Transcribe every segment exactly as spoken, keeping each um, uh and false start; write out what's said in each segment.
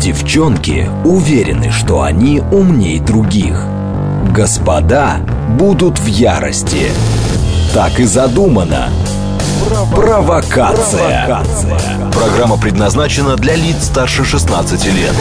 Девчонки уверены, что они умней других. Господа будут в ярости. Так и задумано. Провокация. Провокация. Программа предназначена для лиц старше шестнадцати лет.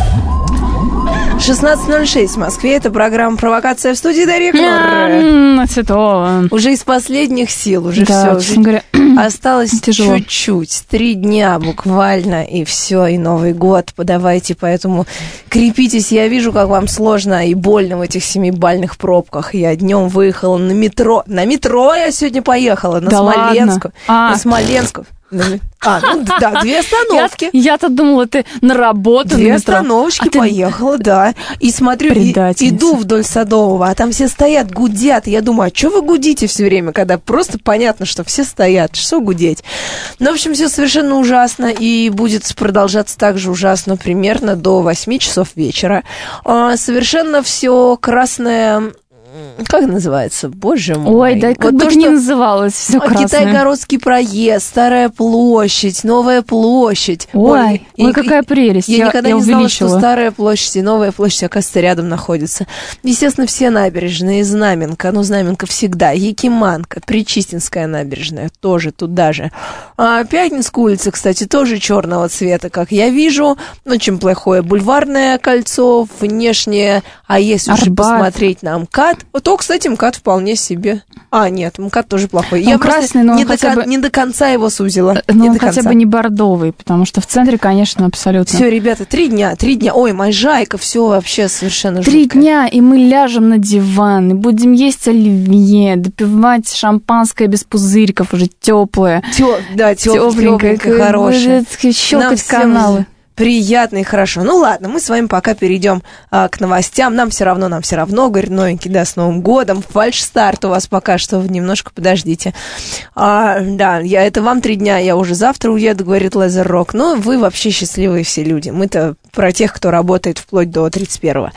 шестнадцать ноль шесть в Москве. Это программа «Провокация», в студии Дарья Кнор. Цветова. Уже из последних сил, уже да, все. Говоря, осталось тяжело. Чуть-чуть. Три дня буквально, и все, и Новый год. Подавайте, поэтому крепитесь. Я вижу, как вам сложно и больно в этих семибальных пробках. Я днем выехала на метро. На метро я сегодня поехала. На да Смоленску. А. На Смоленску. А, ну да, две остановки. Я, я-то думала, ты на работу. Две на остановочки а поехала, ты... да. И смотрю, и, иду вдоль Садового, а там все стоят, гудят. Я думаю, а что вы гудите все время, когда просто понятно, что все стоят, что гудеть? Ну, в общем, все совершенно ужасно, и будет продолжаться так же ужасно примерно до восьми часов вечера. А, совершенно все красное... Как называется? Боже мой. Ой, да вот как бы то, это ни называлось, все красное. Китай-Городский проезд, Старая площадь, Новая площадь. Ой, ой, ой какая прелесть. Я, я никогда я не увеличила. знала, что Старая площадь и Новая площадь, оказывается, рядом находятся. Естественно, все набережные, Знаменка, ну, Знаменка всегда, Якиманка, Причистинская набережная, тоже туда же. А Пятницкая улица, кстати, тоже черного цвета, как я вижу. Очень плохое Бульварное кольцо, внешнее, а если уже посмотреть на МКАД, вот, о, кстати, МКАД вполне себе. А, нет, МКАД тоже плохой. Он я красный, просто но не, хотя до, бы... не до конца его сузила. Но не он до хотя конца. бы не бордовый, потому что в центре, конечно, абсолютно. Все, ребята, три дня, три дня. Ой, Можайка, все вообще совершенно жутко. Три дня, и мы ляжем на диван, и будем есть оливье, допивать шампанское без пузырьков, уже теплое. Тё, да, тепленькое, хорошее. Щелкать каналы. Приятно и хорошо. Ну ладно, мы с вами пока перейдем а, к новостям. Нам все равно, нам все равно, говорит новенький, да, с Новым годом. Фальшстарт у вас пока что, немножко подождите. А, да, я, это вам три дня, я уже завтра уеду, говорит Лазер Рок. Но вы вообще счастливые все люди. Мы-то про тех, кто работает вплоть до тридцать первого.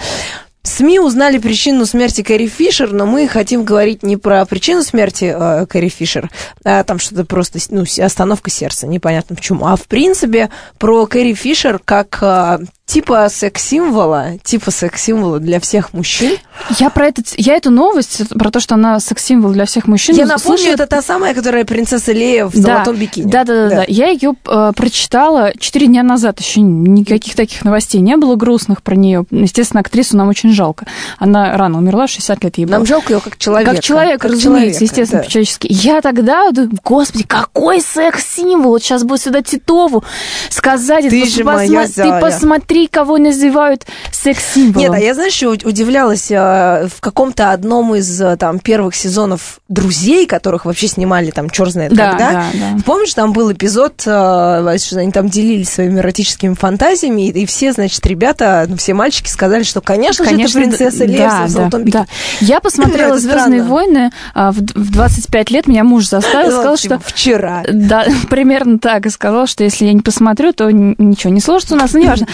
СМИ узнали причину смерти Кэрри Фишер, но мы хотим говорить не про причину смерти э, Кэрри Фишер, а там что-то просто, ну, остановка сердца, непонятно почему, а в принципе про Кэрри Фишер как э, типа секс-символа, типа секс-символа для всех мужчин. Я про это, я эту новость, про то, что она секс-символ для всех мужчин. Я напомню, слушаю... это та самая, которая принцесса Лея в да, золотом бикини. Да, да, да, да. Я ее э, прочитала четыре дня назад, еще никаких таких новостей не было грустных про нее. Естественно, актрису нам очень жалко. Она рано умерла, в шестьдесят лет ей было. Нам жалко ее как человека. Как человека, как разумеется, человека, естественно, да. По-человечески. Я тогда, господи, какой секс-символ! Вот сейчас будет сюда Титову сказать. Ты же посма... моя Ты посмотри, кого называют секс-символом. Нет, а я, знаешь, что удивлялась в каком-то одном из там первых сезонов «Друзей», которых вообще снимали там черт знает да, когда. Да, да. Помнишь, там был эпизод, что они там делились своими эротическими фантазиями, и все, значит, ребята, ну, все мальчики сказали, что, конечно, конечно же, это принцесса Лея да, в золотом бикини. Да. Я посмотрела «Звездные войны» в двадцать пять лет, меня муж заставил, сказал, что... Вчера. Да, примерно так, и сказал, что если я не посмотрю, то ничего не сложится у нас, ну, неважно.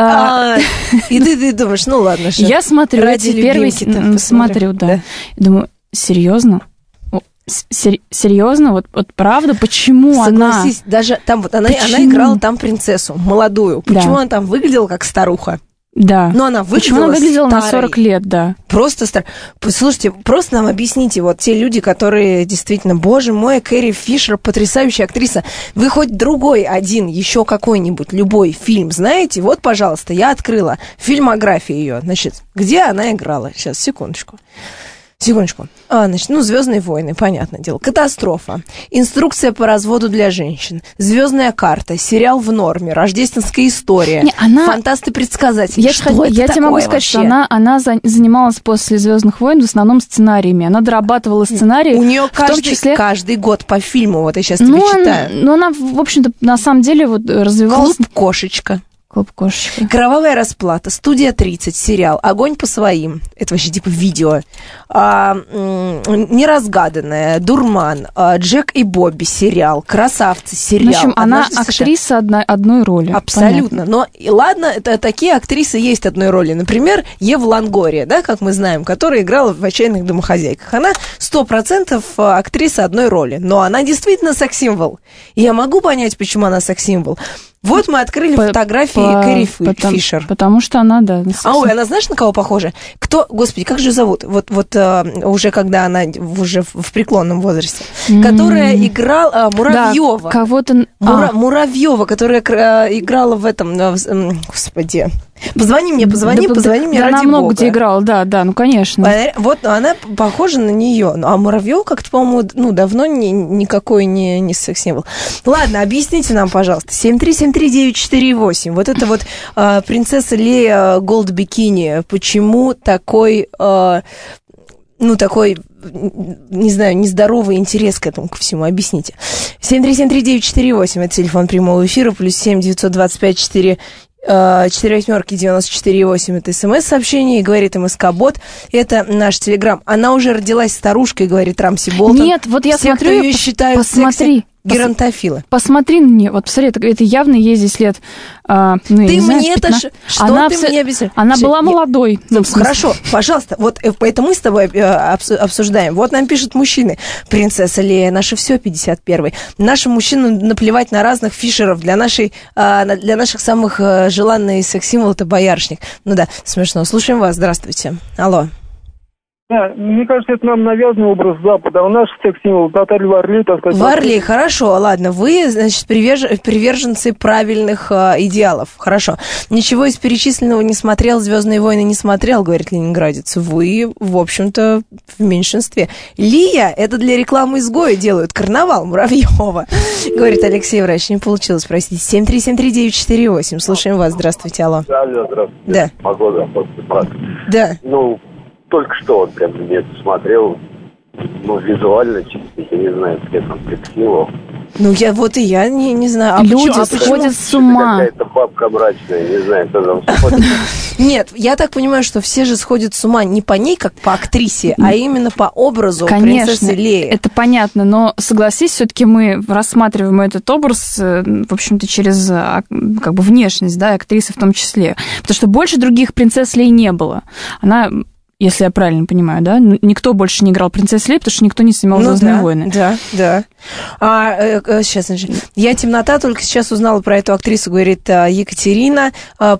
А, и ты, ты думаешь, ну ладно, что я смотрю, ради первый смотрю, да. да. Думаю, серьезно? Серьезно? Вот, вот правда? Почему Согласись, она? даже там вот она, она играла там принцессу молодую. Почему да. она там выглядела как старуха? Да. Но она выглядела Почему она выглядела старой. на сорок лет, да. Просто стар... Слушайте, просто нам объясните, вот те люди, которые действительно, боже мой, Кэрри Фишер, потрясающая актриса. Вы хоть другой один, еще какой-нибудь, любой фильм знаете? Вот, пожалуйста, я открыла фильмографию ее. Значит, где она играла? Сейчас, секундочку. Секундочку. А, значит, ну, «Звездные войны», понятное дело. «Катастрофа», «Инструкция по разводу для женщин», «Звездная карта», сериал «В норме», «Рождественская история», не, она... «Фантасты-предсказатели». Я, что я это тебе могу сказать, вообще? что она, она занималась после «Звездных войн» в основном сценариями. Она дорабатывала сценарии. У нее каждый, в том числе... каждый год по фильму, вот я сейчас ну, тебе читаю. Ну, она, в общем-то, на самом деле вот развивалась... «Клуб «Кошечка». Клуб «Кошечка». «Кровавая расплата», «Студия тридцать», сериал, «Огонь по своим», это вообще типа видео, а, «Неразгаданная», «Дурман», а, «Джек и Бобби», сериал, «Красавцы», сериал. В общем, она актриса одной, одной роли. Абсолютно. Понятно. Но, и ладно, это, такие актрисы есть одной роли. Например, Ева Лонгория, да, как мы знаем, которая играла в «Отчаянных домохозяйках». Она сто процентов актриса одной роли, но она действительно секс-символ. И я могу понять, почему она секс-символ. Вот мы открыли по, фотографии по, Кэрри потому, Фишер. Потому что она, да. А, ой, она знаешь, на кого похожа? Кто, господи, как же ее зовут? Вот, вот уже когда она уже в преклонном возрасте. Mm-hmm. Которая играла... Муравьева. Да, кого-то... Мура, а. Муравьева, которая играла в этом... Господи... Позвони мне, позвони, да, позвони да, мне, да, ради она много бога. где играла, да, да, ну, конечно. Вот она похожа на нее. А Муравьев как-то, по-моему, ну, давно ни, никакой не, не секс-символ. Ладно, объясните нам, пожалуйста. семь три семь три девять четыре восемь. Вот это вот э, принцесса Лея Голд Бикини. Почему такой... Э, ну, такой, не знаю, нездоровый интерес к этому, ко всему. Объясните. семь три семь три девять четыре восемь. Это телефон прямого эфира. Плюс семь девятьсот двадцать пять четыре... четыре восьмерки девяносто четыре восемь, это смс-сообщение, и говорит МСК-бот, это наш телеграм. Она уже родилась старушкой, говорит Рамси Болтон. Нет, вот я Все, смотрю, кто ее считают посмотри. Геронтофилы. Посмотри на нее, вот посмотри, это, это явно ей здесь лет, а, ну, ты не знаю, мне это ш... что она ты вс... мне объясняешь? Она была молодой. Ну, хорошо, пожалуйста, вот это мы с тобой обсуждаем. Вот нам пишут мужчины. Принцесса Лея, наше все, пятьдесят первый. Нашим мужчинам наплевать на разных фишеров. Для, нашей, для наших самых желанных секс-символов это боярышник. Ну да, смешно. Слушаем вас, здравствуйте. Алло. Да, мне кажется, это нам навязанный образ Запада. У нас секс-символ Татарь Варли, так сказать. Варли, хорошо, ладно. Вы, значит, привеж... приверженцы правильных э, идеалов. Хорошо. Ничего из перечисленного не смотрел, «Звездные войны» не смотрел, говорит ленинградец. Вы, в общем-то, в меньшинстве. Лия, это для рекламы изгоя делают. Карнавал Муравьева, говорит Алексей Врач. Не получилось, простите. семь три семь три девять четыре восемь. Слушаем вас. Здравствуйте, алло. Да, да, здравствуйте. Да. Погода после праздника. Да. Ну, только что вот прям я смотрел, ну, визуально чисто, я не знаю, где там секс-символ. Ну, я вот и я не, не знаю. А люди почему, а сходят почему? с ума. Какая-то бабка мрачная, не знаю, кто там сходит. Нет, я так понимаю, что все же сходят с ума не по ней, как по актрисе, а именно по образу Конечно, принцессы Леи. Это понятно, но согласись, все-таки мы рассматриваем этот образ, в общем-то, через как бы внешность, да, актрисы в том числе. Потому что больше других принцесс Леи не было. Она... Если я правильно понимаю, да? Никто больше не играл принцессу Лею, потому что никто не снимал «Звездные ну, да, войны». Да, да. А, э, сейчас, значит, я темнота, только сейчас узнала про эту актрису, говорит Екатерина.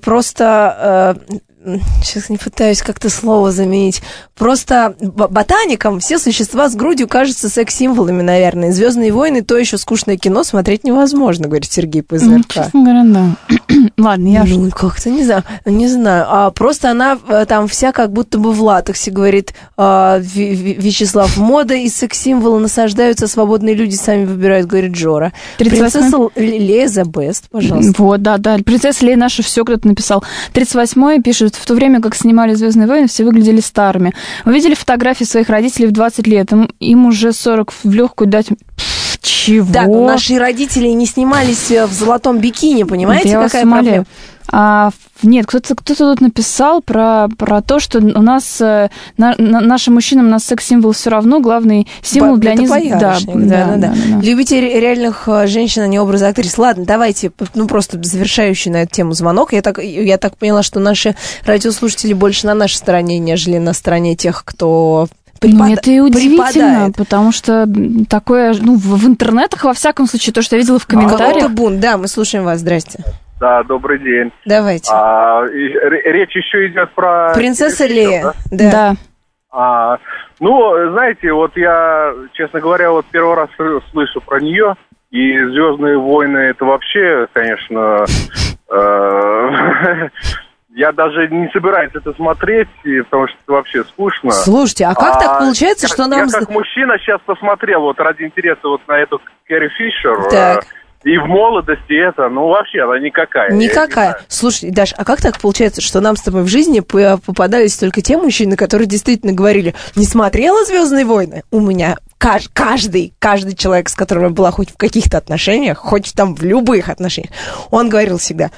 Просто... Сейчас не пытаюсь как-то слово заменить. Просто ботаникам все существа с грудью кажутся секс-символами, наверное. «Звездные войны» то еще скучное кино смотреть невозможно, говорит Сергей ПЗРК. Ну, честно говоря, да. Ладно, я... Ну, как-то не знаю, не знаю. А просто она там вся как будто бы в латексе, говорит Вячеслав. Мода и секс-символы насаждаются, свободные люди сами выбирают, говорит Жора. Принцесса Лея the best, пожалуйста. Вот, да, да. Принцесса Лея наша все, кто-то написал. тридцать восьмой пишет: в то время как снимали «Звездные войны», все выглядели старыми. Вы видели фотографии своих родителей в двадцать лет? Им, им уже сорок в легкую дать... Чего? Да, но наши родители не снимались в золотом бикини, понимаете, я какая вас проблема? А, нет, кто-то, кто-то тут написал про, про то, что у нас, на, на, нашим мужчинам, у нас секс-символ все равно, главный символ Ба- для них... Да, да, да, да, да. да. Любите реальных женщин, а не образы актрис. Ладно, давайте, ну, просто завершающий на эту тему звонок. Я так, я так поняла, что наши радиослушатели больше на нашей стороне, нежели на стороне тех, кто... Препод... Ну, это и удивительно, преподает. Потому что такое, ну, в, в интернетах, во всяком случае, то, что я видела в комментариях... А, бунт, да, мы слушаем вас, здрасте. Да, добрый день. Давайте. А, и, речь еще идет про... Принцесса Лея, да. да. да. А, ну, знаете, вот я, честно говоря, вот первый раз слышу про нее, и «Звездные войны» это вообще, конечно... Я даже не собираюсь это смотреть, потому что это вообще скучно. Слушайте, а как а, так получается, я, что нам... Я как мужчина сейчас посмотрел вот ради интереса вот на эту Кэрри Фишер. Так. И в молодости это, ну, вообще она никакая. Никакая. Слушай, Даш, а как так получается, что нам с тобой в жизни попадались только те мужчины, которые действительно говорили: не смотрела «Звездные войны»? У меня каждый, каждый человек, с которым я была хоть в каких-то отношениях, хоть там в любых отношениях, он говорил всегда: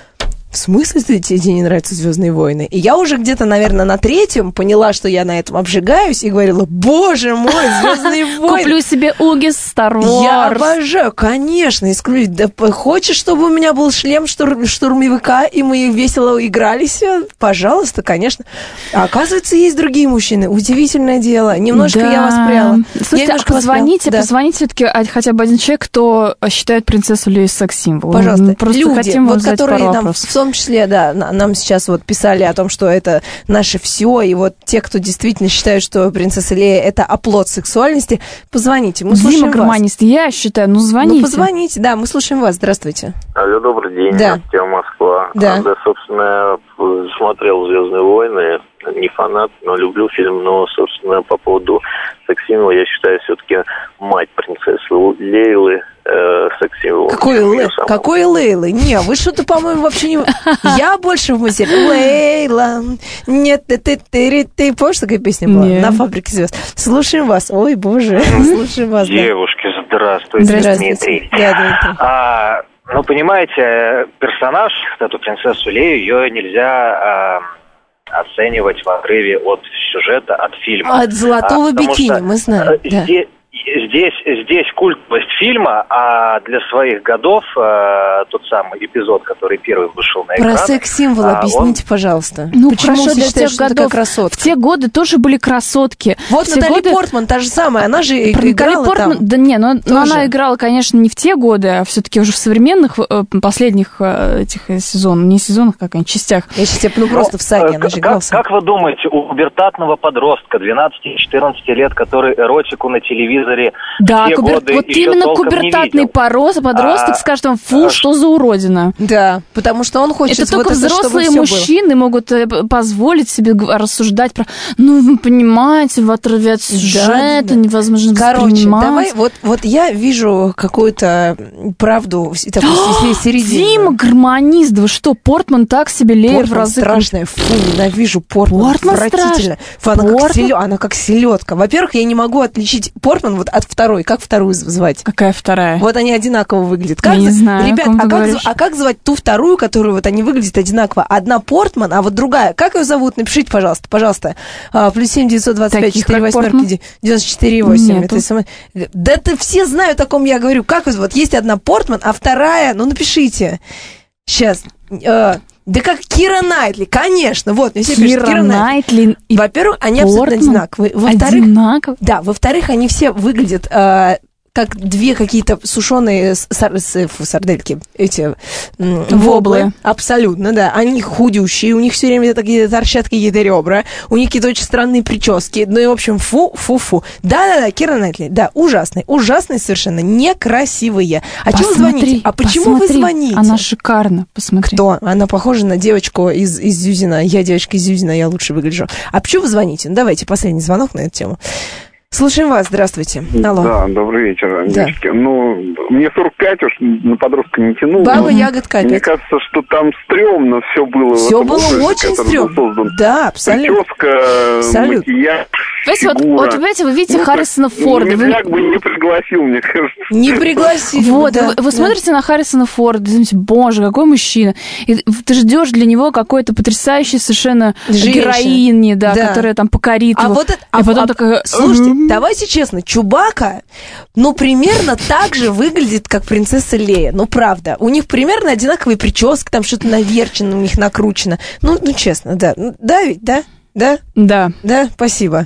в смысле тебе не нравятся «Звездные войны»? И я уже где-то, наверное, на третьем поняла, что я на этом обжигаюсь, и говорила, боже мой, «Звездные войны». Куплю себе угис Star Wars. Я обожаю, конечно, исключительно. Да, хочешь, чтобы у меня был шлем штур, штурмовика, и мы весело игрались? Пожалуйста, конечно. А оказывается, есть другие мужчины. Удивительное дело. Немножко да. я воспряла. Слушайте, а позвоните, да. позвоните все-таки хотя бы один человек, кто считает принцессу Лею секс-символом. Пожалуйста, просто люди, хотим вот задать которые пару нам, вопросов. в том числе, да, нам сейчас вот писали о том, что это наше все, и вот те, кто действительно считают, что принцесса Лея это оплот сексуальности, позвоните, мы слушаем Дима вас. Гармонист, я считаю, ну звоните. Ну позвоните, да, мы слушаем вас, здравствуйте. Алло, добрый день, да. Артем, Москва. Да. да, собственно, смотрел «Звездные войны», не фанат, но люблю фильм, но, собственно, по поводу секс-символа, я считаю, все-таки мать принцессы Лейлы э, секс-символом. Какой, Ле... Какой Лейлы? Не, вы что-то, по-моему, вообще не... Я больше в мысли. Лейла, нет, ты, ты, ты, ты. Помнишь, такая песня была? Нет. На «Фабрике звезд». Слушаем вас. Ой, боже, слушаем вас. Девушки, здравствуйте, Здравствуйте. Дмитрий. Да, Дмитрий. А, ну, понимаете, персонаж, эту принцессу Лею, ее нельзя... А, оценивать в отрыве от сюжета, от фильма. От «Золотого а, бикини», что, мы знаем. Здесь, Да. здесь, здесь культовость фильма, а для своих годов а, тот самый эпизод, который первый вышел на экран... Про секс-символ а, объясните, он... пожалуйста. Ну, почему хорошо, все для считают, тех что годов, такая красотка? в те годы тоже были красотки. Вот в те Натали годы... Портман, та же самая, она же Про играла Портман, там. да не, но, но Тоже. она играла, конечно, не в те годы, а все-таки уже в современных э, последних э, этих сезонах, не сезонах, как они, частях. Я сейчас тебе, ну просто в саге, она же играла. Как, как вы думаете, у пубертатного подростка двенадцати-четырнадцати лет, который эротику на телевизоре Да, все кубер... годы вот еще именно толком не кубертатный видел? порос, подросток А, скажет вам, фу, а, что за уродина. Да, потому что он хочет Это вот только это, взрослые чтобы мужчины могут э, позволить себе г- рассуждать про, ну, вы понимаете, в отрыве от сюжета да. невозможно Короче, воспринимать. давай, вот, вот я вижу какую-то правду, такую середину. Дима Гармонист, да вы что, Портман так себе Лея в Портман разы... страшная, фу, ненавижу Портман, Портман отвратительно. Фу, она, Портман? как селё, она как селедка. Во-первых, я не могу отличить Портман вот от второй. Как вторую звать? Какая вторая? Вот они одинаково выглядят. Как Я не за- знаю, о Ребят, ком ты а как, говоришь. зв- а как звать ту вторую, которую вот они выглядят одинаково? Одна Портман, а вот другая. Как ее зовут? Напишите, пожалуйста, пожалуйста. А, плюс семь девятьсот двадцать пять Таких, четыре как восемь Портман? девяносто четыре восемь. Нету. Это сама- Да это все знают, о ком я говорю. Как вот, вот есть одна Портман, а вторая, ну напишите. Сейчас. Э, да как Кира Найтли, конечно. Вот, мне все пишут, Кира Найтли и Во-первых, они абсолютно Портман одинаковые. Во-вторых, одинаково. да, во-вторых, они все выглядят э, как две какие-то сушеные сар- с- фу, сардельки, эти м, Воблы. воблы. Абсолютно, да. Они худющие, у них все время такие торчат какие-то ребра, у них какие-то очень странные прически. Ну и, в общем, фу-фу-фу. Да-да-да, Кира Найтли, да, ужасные, ужасные совершенно, некрасивые. А чего вы звоните? А почему посмотри, вы звоните? Она шикарна, посмотри. Кто? Она похожа на девочку из, из Зюзина. Я девочка из Зюзина, я лучше выгляжу. А почему вы звоните? Ну, давайте, последний звонок на эту тему. Слушаем вас, здравствуйте. Алло. Да, добрый вечер, Да. девочки. Ну, мне сорок пять уж на подростка не тянуло. Баба но ягодка Мне опять. кажется, что там стрёмно все было. в Все этом было образе, очень который стрёмно. был создан. Да, абсолютно. Прическа, Абсолютно. макияж, Понимаете, вот, фигура. вот, понимаете, вы видите Ну, Харрисона так, Форда. Вы- Медляк бы не пригласил, мне кажется. Не пригласили. Вот, да, вы, вы да. смотрите на Харрисона Форда, думаете, боже, какой мужчина. И ты ждешь для него какой-то потрясающей совершенно Женщина. героини, да, Да. которая там покорит А его. вот это, и а, потом а- такая... Слушайте, давайте честно, Чубака, ну, примерно так же выглядит, как принцесса Лея. Ну, правда. У них примерно одинаковые прически, там что-то наверчено, у них накручено. Ну, ну честно, да. Ну, да ведь, да? Да? Да. Да? Спасибо.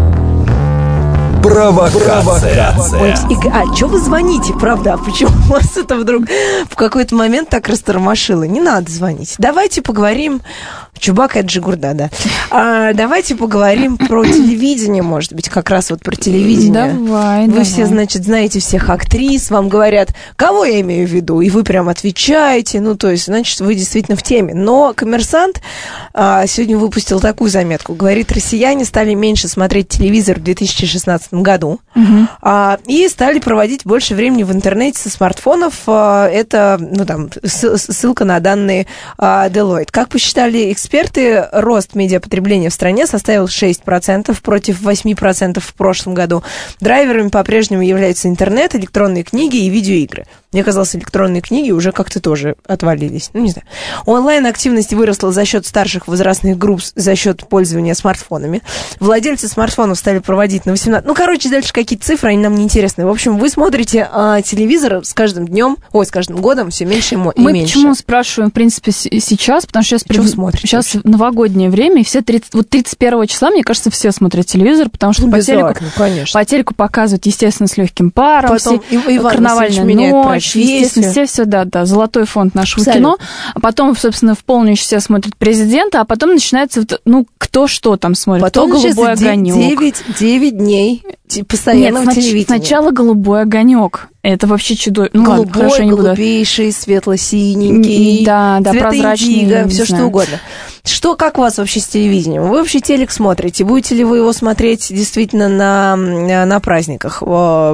Провокация. Ой, и, а что вы звоните, правда? А почему вас это вдруг в какой-то момент так растормошило? Не надо звонить. Давайте поговорим... Чубака — это Джигурда, да. А, давайте поговорим про телевидение, может быть, как раз вот про телевидение. Давай, Вы давай. все, значит, знаете всех актрис, вам говорят, кого я имею в виду, и вы прям отвечаете, ну, то есть, значит, вы действительно в теме. Но «Коммерсант» а, сегодня выпустил такую заметку. Говорит, россияне стали меньше смотреть телевизор в две тысячи шестнадцатом году Мгм. а, и стали проводить больше времени в интернете со смартфонов. А, это, ну, там, ссылка на данные а, Deloitte. Как посчитали эксперты, эксперты, рост медиапотребления в стране составил шесть процентов против восемь процентов в прошлом году. Драйверами по-прежнему являются интернет, электронные книги и видеоигры. Мне казалось, электронные книги уже как-то тоже отвалились. Ну, не знаю. Онлайн-активность выросла за счет старших возрастных групп, за счет пользования смартфонами. Владельцы смартфонов стали проводить на восемнадцать... Ну, короче, дальше какие-то цифры, они нам не интересны. В общем, вы смотрите а, телевизор с каждым днем, ой, с каждым годом все меньше и меньше. Мы почему спрашиваем, в принципе, сейчас, потому что сейчас, пред... сейчас новогоднее время, и все тридцать... вот тридцать первого числа, мне кажется, все смотрят телевизор, потому что ну, по, телеку... по телеку показывают, естественно, с легким паром, потом все... и, карнавальная ночь, естественно, все, все, да, да, золотой фонд нашего Абсолютно. Кино. А потом, собственно, в полночь все смотрят президента, а потом начинается, ну, кто что там смотрит. Потом кто голубой огонек. девять дней постоянного Нет, телевидения. Сначала голубой огонек. Это вообще чудовищно. Ну, голубой, ладно, хорошо, голубейший, светло-синенький, да, да, прозрачный, все что угодно. Что, как у вас вообще с телевидением? Вы вообще телек смотрите? Будете ли вы его смотреть действительно на, на праздниках?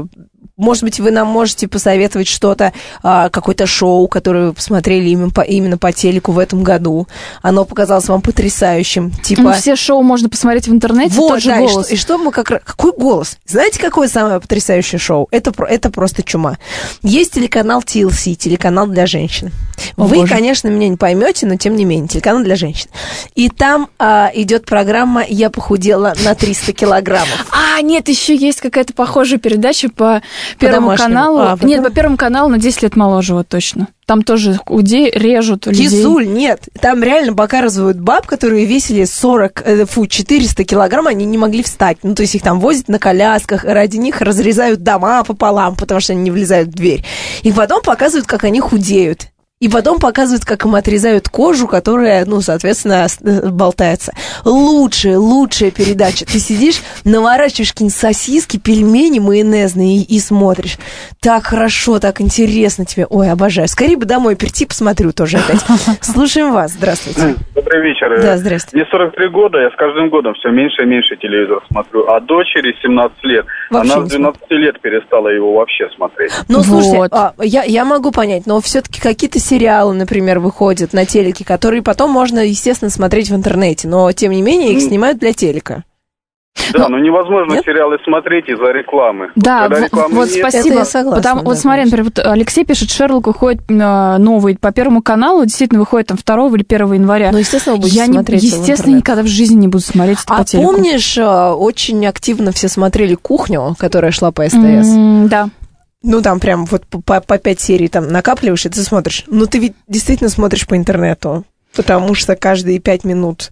Может быть, вы нам можете посоветовать что-то, какое-то шоу, которое вы посмотрели именно по, именно по телеку в этом году. Оно показалось вам потрясающим. Типа... Ну, все шоу можно посмотреть в интернете, вот, тот же да, голос. И что, и что мы как раз... Какой голос? Знаете, какое самое потрясающее шоу? Это, это просто чума. Есть телеканал ти эл си, телеканал для женщин. О, вы, Боже. Конечно, меня не поймете, но тем не менее, телеканал для женщин. И там а, идет программа «Я похудела на триста килограммов». А, нет, еще есть какая-то похожая передача по... Первому каналу. А, нет, по Первому каналу на десять лет моложе, вот точно. Там тоже худей режут людей. Кисуль, нет. Там реально показывают баб, которые весили сорок, фу, четыреста килограмм, они не могли встать. Ну, то есть их там возят на колясках, ради них разрезают дома пополам, потому что они не влезают в дверь. И потом показывают, как они худеют. И потом показывают, как им отрезают кожу, которая, ну, соответственно, болтается. Лучшая, лучшая передача. Ты сидишь, наворачиваешь какие-нибудь сосиски, пельмени майонезные и, и смотришь. Так хорошо, так интересно тебе. Ой, обожаю. Скорее бы домой прийти, посмотрю тоже опять. Слушаем вас. Здравствуйте. Добрый вечер. Да, здравствуйте. Мне сорок три года, я с каждым годом все меньше и меньше телевизор смотрю. А дочери семнадцать лет. Вообще она с двенадцати лет перестала его вообще смотреть. Ну, слушайте, вот. а, я, я могу понять, но все-таки какие-то сериалы, например, выходят на телеке, которые потом можно, естественно, смотреть в интернете, но, тем не менее, их снимают для телека. Да, но, но невозможно нет? сериалы смотреть из-за рекламы. Да, в, вот нет, спасибо. Согласна, Потому, да, вот смотри, например, вот Алексей пишет, Шерлок выходит э, новый по Первому каналу, действительно выходит там второго или первого января. Ну, естественно, вы будете Я смотреть не, естественно, никогда в жизни не буду смотреть это а по телеку. А помнишь, очень активно все смотрели «Кухню», которая шла по СТС? Mm, да. Ну, там прям вот по, по пять серий там накапливаешь, и ты смотришь. Ну, ты ведь действительно смотришь по интернету, потому что каждые пять минут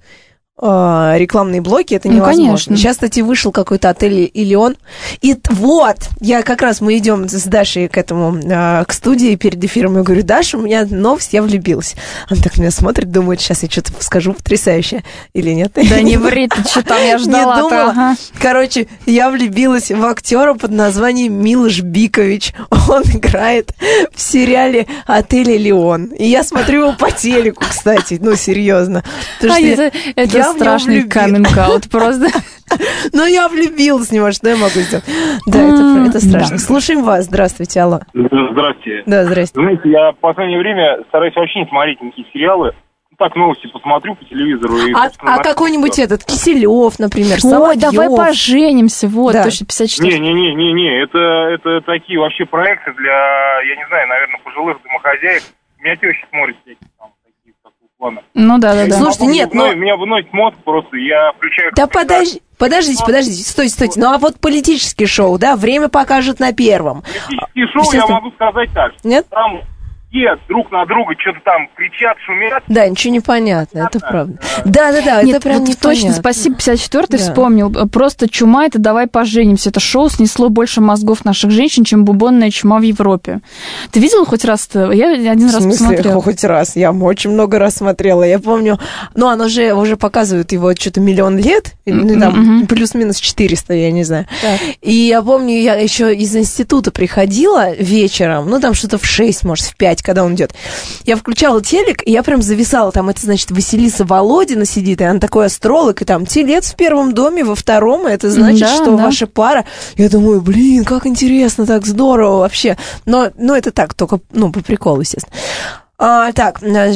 э, рекламные блоки, это невозможно. Ну, конечно. Сейчас, кстати, вышел какой-то отель «Илион». И вот, я как раз, мы идем с Дашей к этому, э, к студии перед эфиром, и говорю: Даша, у меня новость, я влюбилась. Она так меня смотрит, думает, сейчас я что-то скажу потрясающее. Или нет? Да не ври, ты что там, я ждала. Не думала. Ага. Короче, я влюбилась в актера под названием Милош Бикович. Он играет в сериале «Отель Элеон». И я смотрю его по телеку, кстати, ну, серьезно. А это, это страшный каминг-аут просто. Ну, я влюбилась в него, что я могу сделать? Да, это, это страшно. Слушаем вас. Здравствуйте, алло. Здравствуйте. Да, здрасте. Знаете, я в последнее время стараюсь вообще не смотреть никакие сериалы. Так, новости посмотрю по телевизору. И, а а какой-нибудь этот, Киселев, например, Ой, Соловьев. Давай поженимся, вот, да. Точно, пятьдесят четыре. Не-не-не, это, это такие вообще проекты для, я не знаю, наверное, пожилых домохозяек. Меня теща смотрит всякие там, такие такого плана. Ну да, да, да. Слушайте, а нет, но... Меня выносит мозг просто, я включаю... Да подожди. Подождите, подождите, стойте, стойте. Ну, а вот политические шоу, да, время покажет на Первом. Политические шоу, я могу сказать так. Нет? Там все друг на друга что-то там кричат, шумят. Да, ничего не понятно, это правда. Да-да-да, это прям вот непонятно. Точно, спасибо, пятьдесят четвёртый да. вспомнил. Просто чума, это «Давай поженимся». Это шоу снесло больше мозгов наших женщин, чем бубонная чума в Европе. Ты видела хоть раз-то? Я один раз посмотрела. Хоть раз? Я очень много раз смотрела. Я помню, ну, оно же уже показывают его что-то миллион лет, ну, там, mm-hmm. плюс-минус четыреста, я не знаю. Так. И я помню, я еще из института приходила вечером, ну, там что-то в шесть, может, в пять, когда он идет. Я включала телек, и я прям зависала. Там это, значит, Василиса Володина сидит, и она такой астролог, и там телец в первом доме, во втором, и это значит, да, что да. ваша пара... Я думаю, блин, как интересно, так здорово вообще. Но, но это так, только, ну, по приколу, естественно. А, так, даже...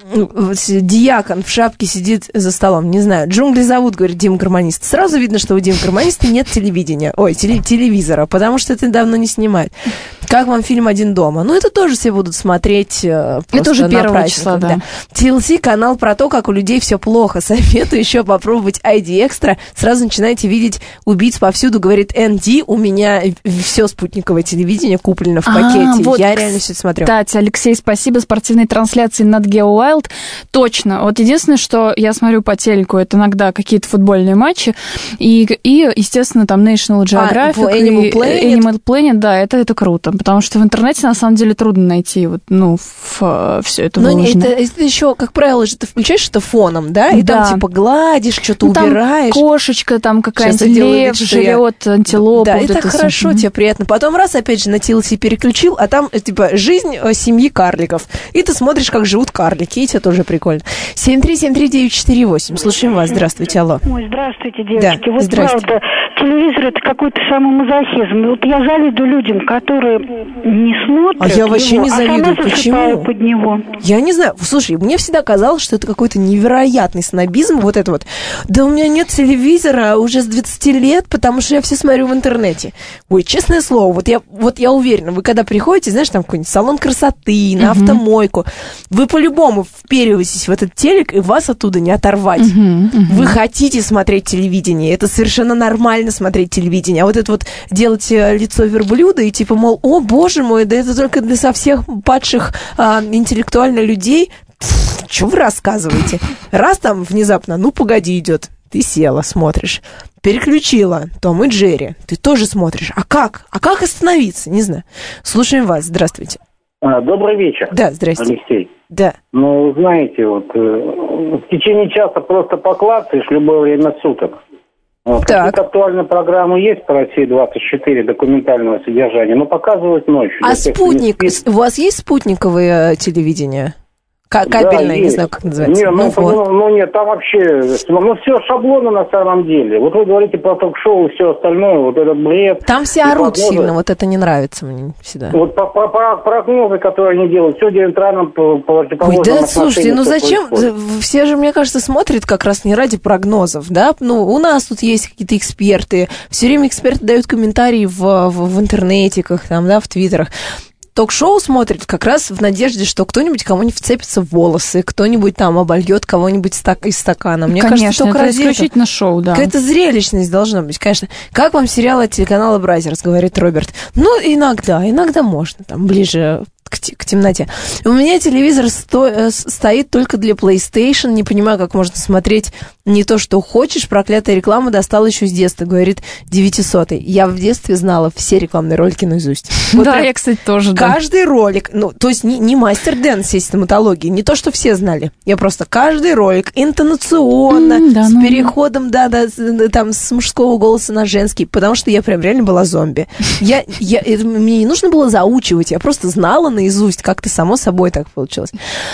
диакон в шапке сидит за столом, не знаю, джунгли зовут, говорит Дима Гармонист. Сразу видно, что у Димы Гармониста нет телевидения, ой, теле- телевизора, потому что это давно не снимают. Как вам фильм «Один дома»? Ну, это тоже все будут смотреть э, это уже первого да. числа, да. ти эл си канал про то, как у людей все плохо. Советую еще попробовать ай ди Extra. Сразу начинаете видеть убийц повсюду. Говорит эн ди, у меня все спутниковое телевидение куплено в пакете. А, вот, я реально все это смотрю. Кстати, Алексей, спасибо. Спортивные трансляции над Geo Wild. Точно. Вот единственное, что я смотрю по телеку, это иногда какие-то футбольные матчи. И, и естественно, там National Geographic а, Animal Planet. Animal Planet, да, это, это круто. Потому что в интернете, на самом деле, трудно найти вот, ну, в, все это выложено. Но это, это еще, как правило, же ты включаешь это фоном, да? И да. там типа гладишь, что-то ну, убираешь. Там кошечка, там какая-то лев, жрет, я... антилопу. Да, вот это, это хорошо, тебе приятно. Потом раз, опять же, на ти эл си переключил, а там, типа, жизнь семьи карликов. И ты смотришь, как живут карлики, и тебе тоже прикольно. семь три семь три девять четыре восемь. Слушаем вас. Здравствуйте, алло. Ой, здравствуйте, девочки. Да, вот здрасте. правда, телевизор это какой-то самомазохизм. Вот я завидую людям, которые не смотрят. А я вообще его, не завидую. А почему? Под него. Я не знаю. Слушай, мне всегда казалось, что это какой-то невероятный снобизм, вот это вот. Да у меня нет телевизора уже с двадцати лет, потому что я все смотрю в интернете. Ой, честное слово, вот я, вот я уверена, вы когда приходите, знаешь, там какой-нибудь салон красоты, на uh-huh. автомойку, вы по-любому впериваетесь в этот телек, и вас оттуда не оторвать. Uh-huh. Uh-huh. Вы хотите смотреть телевидение, это совершенно нормально смотреть телевидение. А вот это вот делать лицо верблюда и типа, мол, о, боже мой, да это только для совсем падших а, интеллектуально людей. Что вы рассказываете? Раз там внезапно, ну, погоди, идет. Ты села, смотришь. Переключила Том и Джерри. Ты тоже смотришь. А как? А как остановиться? Не знаю. Слушаем вас. Здравствуйте. А, добрый вечер. Да, здрасте. Алексей. Да. Ну, знаете, вот э, в течение часа просто поклацаешь любое время суток. Вот, какие-то актуальные программы есть по России двадцать четыре документального содержания, но показывают ночью. А спутник? У вас есть спутниковое телевидение? Кабельное, да, не знаю, как называется. Нет, ну, ну, ну, ну нет, там вообще, ну все шаблоны на самом деле. Вот вы говорите про ток-шоу и все остальное, вот этот бред. Там все орут прогнозы. Сильно, вот это не нравится мне всегда. Вот по, по, по прогнозы, которые они делают, все диаметрально противоположно. Ой, да, слушайте, ну зачем? Происходит. Все же, мне кажется, смотрят как раз не ради прогнозов, да? Ну, у нас тут есть какие-то эксперты, все время эксперты дают комментарии в, в, в интернетиках, там, да, в твиттерах. Ток-шоу смотрит как раз в надежде, что кто-нибудь кому-нибудь вцепится в волосы, кто-нибудь там обольет кого-нибудь стак- из стакана. Мне конечно, кажется, только это исключительно шоу, да. Какая-то зрелищность должна быть, конечно. Как вам сериал от телеканала «Бразерс», говорит Роберт? Ну, иногда, иногда можно, там, ближе к, к темноте. У меня телевизор сто- стоит только для PlayStation, не понимаю, как можно смотреть не то, что хочешь. Проклятая реклама достала еще с детства, говорит девятисотый. Я в детстве знала все рекламные ролики наизусть. Вот да, я, кстати, тоже. Каждый да. ролик, ну, то есть не, не мастер Дэн всей стоматологии, не то, что все знали. Я просто каждый ролик интонационно, mm, да, с ну... переходом, да, да, там, с мужского голоса на женский, потому что я прям реально была зомби. Я, я, это, мне не нужно было заучивать, я просто знала наизусть, как-то само собой так получилось.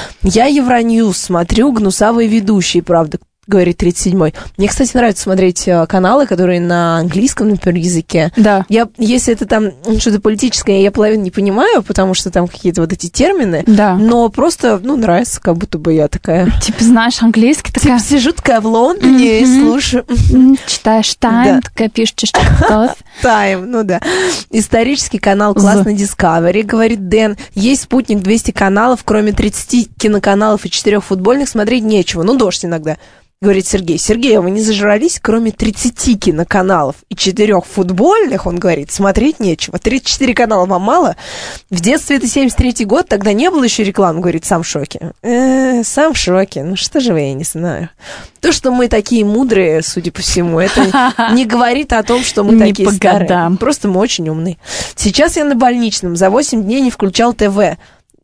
Я Евроньюз смотрю, гнусавые ведущие, правда, говорит тридцать седьмой. Мне, кстати, нравится смотреть каналы, которые на английском, например, языке. Да. Я, если это там что-то политическое, я половину не понимаю, потому что там какие-то вот эти термины. Да. Но просто, ну, нравится, как будто бы я такая... Типа, знаешь английский, такая... Типа, сижу такая в Лондоне и слушаю. Читаешь Тайм, такая пишешь что-то. Тайм, ну да. Исторический канал «Классный Discovery», говорит Дэн. Есть спутник двести каналов, кроме тридцати киноканалов и четырех футбольных, смотреть нечего. Ну, дождь иногда. Говорит Сергей. Сергей, а вы не зажрались? Кроме тридцати киноканалов и четырех футбольных, он говорит, смотреть нечего. тридцать четыре канала вам мало? В детстве это семьдесят третий год, тогда не было еще рекламы, говорит, сам в шоке. Э, сам в шоке. Ну что же вы, я не знаю. То, что мы такие мудрые, судя по всему, это не говорит о том, что мы такие старые. Просто мы очень умные. Сейчас я на больничном. За восемь дней не включал ТВ.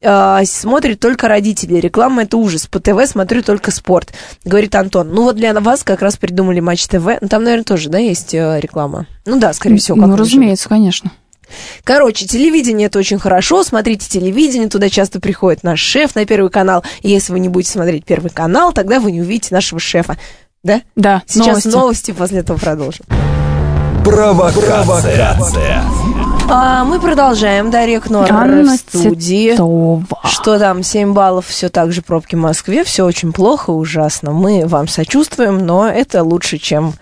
Смотрят только родители. Реклама — это ужас. По ТВ смотрю только спорт, говорит Антон. Ну вот для вас как раз придумали Матч ТВ. Ну там, наверное, тоже, да, есть реклама? Ну да, скорее всего. Ну, разумеется, конечно. Короче, телевидение — это очень хорошо. Смотрите телевидение, туда часто приходит наш шеф на Первый канал. И если вы не будете смотреть Первый канал, тогда вы не увидите нашего шефа. Да? Да. Сейчас новости, новости после этого продолжим. Провокация. Провокация. А мы продолжаем. Дарья Кнор в студии. Титова. Что там, семь баллов, все так же пробки в Москве. Все очень плохо, ужасно. Мы вам сочувствуем, но это лучше, чем...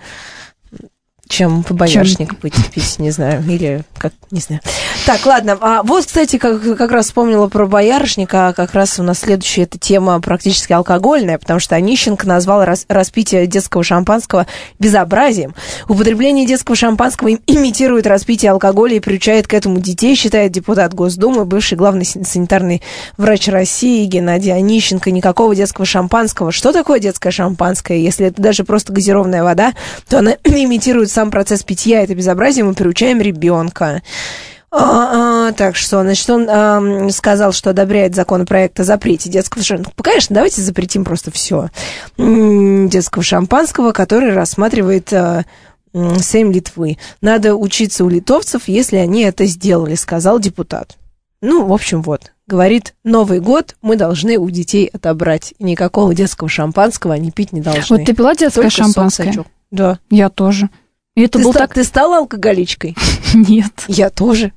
чем по боярышник пить, пить, не знаю, или как, не знаю. Так, ладно, а вот, кстати, как, как раз вспомнила про боярышника, как раз у нас следующая эта тема практически алкогольная, потому что Онищенко назвал рас, распитие детского шампанского безобразием. Употребление детского шампанского имитирует распитие алкоголя и приучает к этому детей, считает депутат Госдумы, бывший главный санитарный врач России Геннадий Онищенко. Никакого детского шампанского. Что такое детское шампанское? Если это даже просто газированная вода, то она имитирует сам процесс питья, это безобразие, мы приучаем ребенка. А, а, так что, значит, он а, сказал, что одобряет законопроект о запрете детского шампанского. Конечно, давайте запретим просто все детского шампанского, который рассматривает а, Сейм Литвы. Надо учиться у литовцев, если они это сделали, сказал депутат. Ну, в общем, вот. Говорит, Новый год мы должны у детей отобрать. И никакого детского шампанского они пить не должны. Вот ты пила детское Только шампанское? Сок, да. Я тоже. И это ты, был ста- так... ты стала алкоголичкой? Нет. Я тоже.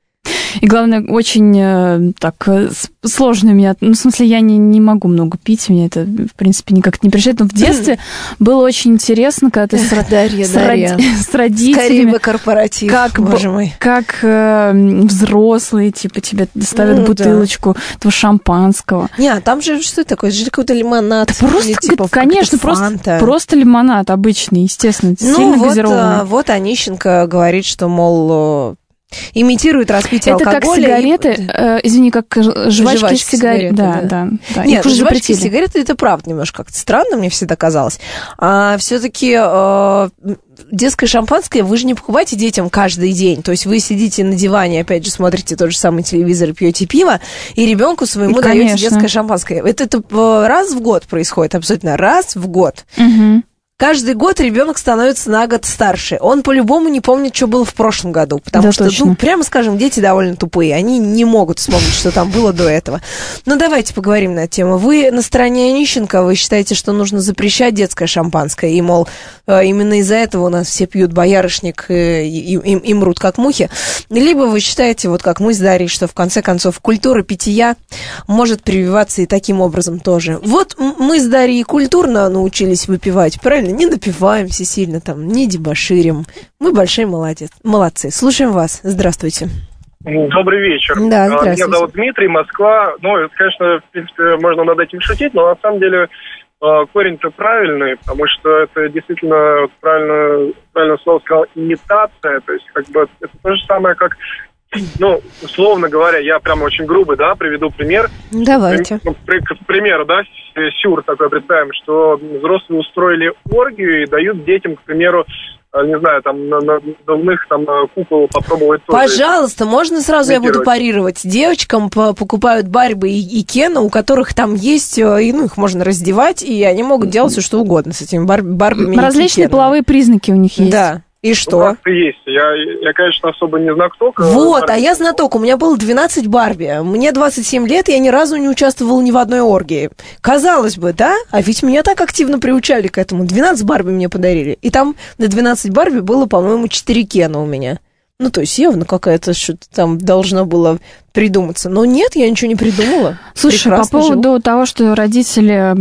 И главное, очень э, так э, сложно у меня, ну, в смысле, я не, не могу много пить, мне это, в принципе, никак не приезжает. Но в детстве было очень интересно, когда ты с, Дарья, с, Дарья. Роди, с родителями... Скорее бы корпоратив, как, боже мой. Как э, взрослые, типа, тебе доставят ну, бутылочку да. этого шампанского. Не, а там же что такое? Это же какой-то лимонад. Да просто, или, типа, конечно, просто, просто лимонад обычный, естественно, ну, сильно вот, газированный. Вот Онищенко говорит, что, мол... имитирует распитие это алкоголя. Это как сигареты, и... э, извини, как жвачки, жвачки с сигаретами. Да, да, да. да. Нет, жвачки с сигареты, это правда немножко как-то странно, мне всегда казалось. А все-таки э, детское шампанское вы же не покупаете детям каждый день. То есть вы сидите на диване, опять же, смотрите тот же самый телевизор, пьете пиво, и ребенку своему и, даете детское шампанское. Это, это раз в год происходит, абсолютно раз в год. Угу. Каждый год ребенок становится на год старше. Он по-любому не помнит, что было в прошлом году. Потому да, что, точно. ну, прямо скажем, дети довольно тупые. Они не могут вспомнить, что там было до этого. Но давайте поговорим на эту тему. Вы на стороне Онищенко, вы считаете, что нужно запрещать детское шампанское? И, мол, именно из-за этого у нас все пьют боярышник и, и, и, и мрут как мухи. Либо вы считаете, вот как мы с Дарьей, что в конце концов культура питья может прививаться и таким образом тоже. Вот мы с Дарьей культурно научились выпивать, правильно? Не напиваемся сильно, там, не дебоширим. Мы большие молодец, молодцы. Слушаем вас. Здравствуйте. Добрый вечер. Да, здравствуйте. Меня зовут Дмитрий, Москва. Ну, это, конечно, в принципе, можно над этим шутить, но на самом деле корень-то правильный, потому что это действительно, правильно, правильно слово сказал, имитация. То есть, как бы, это то же самое, как... Ну, условно говоря, я прямо очень грубый, да, приведу пример. Давайте. К примеру, да, сюр такой представим, что взрослые устроили оргию и дают детям, к примеру, не знаю, там, на надувных там кукол попробовать тоже. Пожалуйста, можно сразу я буду парировать? Девочкам покупают Барби и, и Кена, у которых там есть, и, ну, их можно раздевать, и они могут делать все, что угодно с этими Барби, Барбими. Различные половые признаки у них есть. Да. И что? Ну, как-то есть. Я, я, конечно, особо не знаток. Вот, а я знаток. У меня было двенадцать Барби. Мне двадцать семь лет, я ни разу не участвовала ни в одной оргии. Казалось бы, да? А ведь меня так активно приучали к этому. двенадцать Барби мне подарили. И там на двенадцать Барби было, по-моему, четыре Кена у меня. Ну, то есть явно какая-то что-то там должно было придуматься. Но нет, я ничего не придумала. Слушай, Прекрасно по поводу жил. того, что родители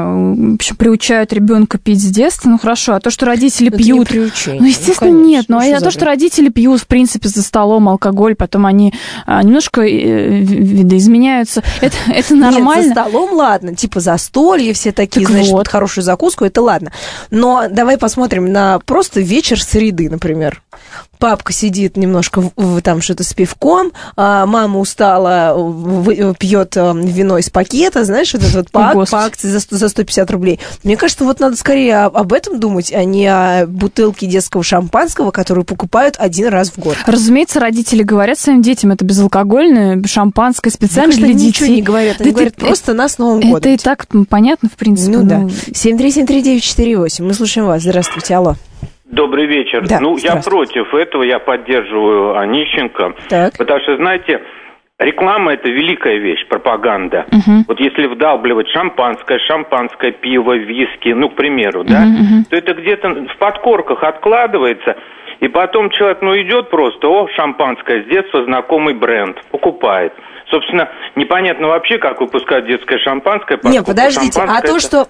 в общем, приучают ребенка пить с детства, ну хорошо, а то, что родители это пьют... Не приучение. Ну, естественно, ну, нет. Ну, ну а то, что родители пьют, в принципе, за столом алкоголь, потом они а, немножко видоизменяются, это, это нормально. Нет, за столом, ладно, типа застолье, все такие, так значит, вот. под хорошую закуску, это ладно. Но давай посмотрим на просто вечер среды, например. Папка сидит немножко в, в, там что-то с пивком, а мама устала, в, пьет вино из пакета, знаешь, вот это вот по, по акции за, за сто пятьдесят рублей. Мне кажется, вот надо скорее об, об этом думать, а не о бутылке детского шампанского, которую покупают один раз в год. Разумеется, родители говорят своим детям, это безалкогольное, шампанское, специально для детей. Ничего не говорят, они да говорят это, просто нас с Новым годом. Это и так понятно, в принципе. Ну, ну да. семь три семь три девять четыре восемь, мы слушаем вас. Здравствуйте, алло. Добрый вечер. Да, ну, я против этого, я поддерживаю Онищенко. Так. Потому что, знаете, Реклама – это великая вещь, пропаганда. Uh-huh. Вот если вдалбливать шампанское, шампанское, пиво, виски, ну, к примеру, да, uh-huh. то это где-то в подкорках откладывается, и потом человек, ну, идет просто, о, шампанское, с детства знакомый бренд, покупает. Собственно, непонятно вообще, как выпускать детское шампанское. Не, подождите, а то, это... что...